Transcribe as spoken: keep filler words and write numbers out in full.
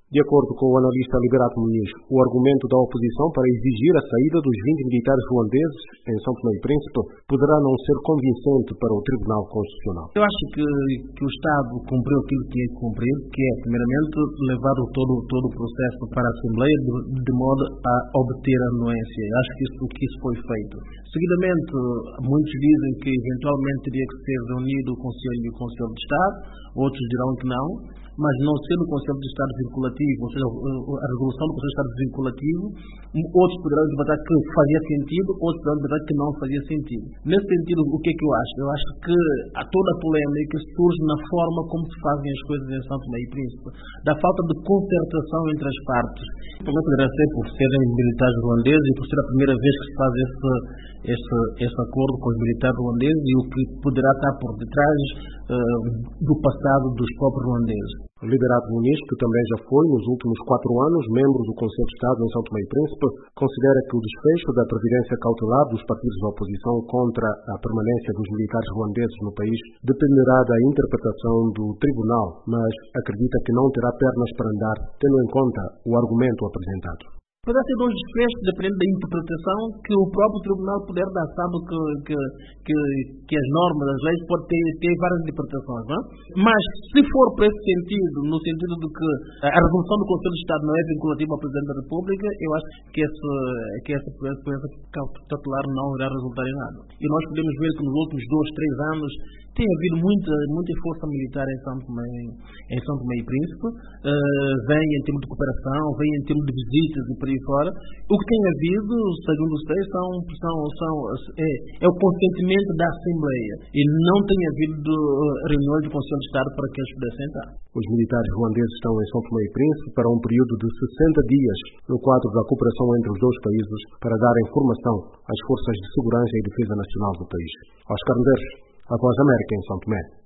De acordo com o analista Liberato Muniz, o argumento da oposição para exigir a saída dos vinte militares ruandeses em São Tomé e Príncipe poderá não ser convincente para o Tribunal Constitucional. Eu acho que, que o Estado cumpriu aquilo que tinha que cumprir, que é, primeiramente, levar o todo, todo o processo para a Assembleia de, de modo a obter a anuência. Eu acho que isso, que isso foi feito. Seguidamente, muitos dizem que eventualmente teria que ser reunido o Conselho e o Conselho de Estado, outros dirão que não, mas não sendo o Conselho de Estado vinculativo, ou seja, a resolução do Conselho de Estado vinculativo, outros poderão debater que fazia sentido, outros poderão debater que não fazia sentido. Nesse sentido, o que é que eu acho? Eu acho que há toda a polêmica surge na forma como se fazem as coisas em São Tomé e Príncipe, da falta de concertação entre as partes. Também poderá ser por serem militares ruandeses e por ser a primeira vez que se faz esse, esse, esse acordo com os militares ruandeses e o que poderá estar por detrás uh, do passado dos próprios ruandeses. Liberato Muniz, que também já foi, nos últimos quatro anos, membro do Conselho de Estado em São Tomé e Príncipe, considera que o desfecho da previdência cautelar dos partidos da oposição contra a permanência dos militares ruandeses no país dependerá da interpretação do Tribunal, mas acredita que não terá pernas para andar, tendo em conta o argumento apresentado. Poderá ser dois desfechos, dependendo da interpretação que o próprio Tribunal puder dar. Sabe que, que, que, que as normas, as leis podem ter, ter várias interpretações, não é? Mas se for para esse sentido, no sentido de que a resolução do Conselho de Estado não é vinculativa ao Presidente da República, eu acho que, esse, que essa presença cautelar não irá resultar em nada. E nós podemos ver que nos últimos dois, três anos tem havido muita, muita força militar em São Tomé, em São Tomé e Príncipe, uh, vem em termos de cooperação, vem em termos de visitas e por aí fora. O que tem havido, segundo os três, são, são, são, é, é o consentimento da Assembleia e não tem havido reuniões do Conselho de Estado para que eles pudessem entrar. Os militares ruandeses estão em São Tomé e Príncipe para um período de sessenta dias no quadro da cooperação entre os dois países para dar informação às forças de segurança e defesa nacional do país. Oscar Medeiros, A Voz da América em São Tomé.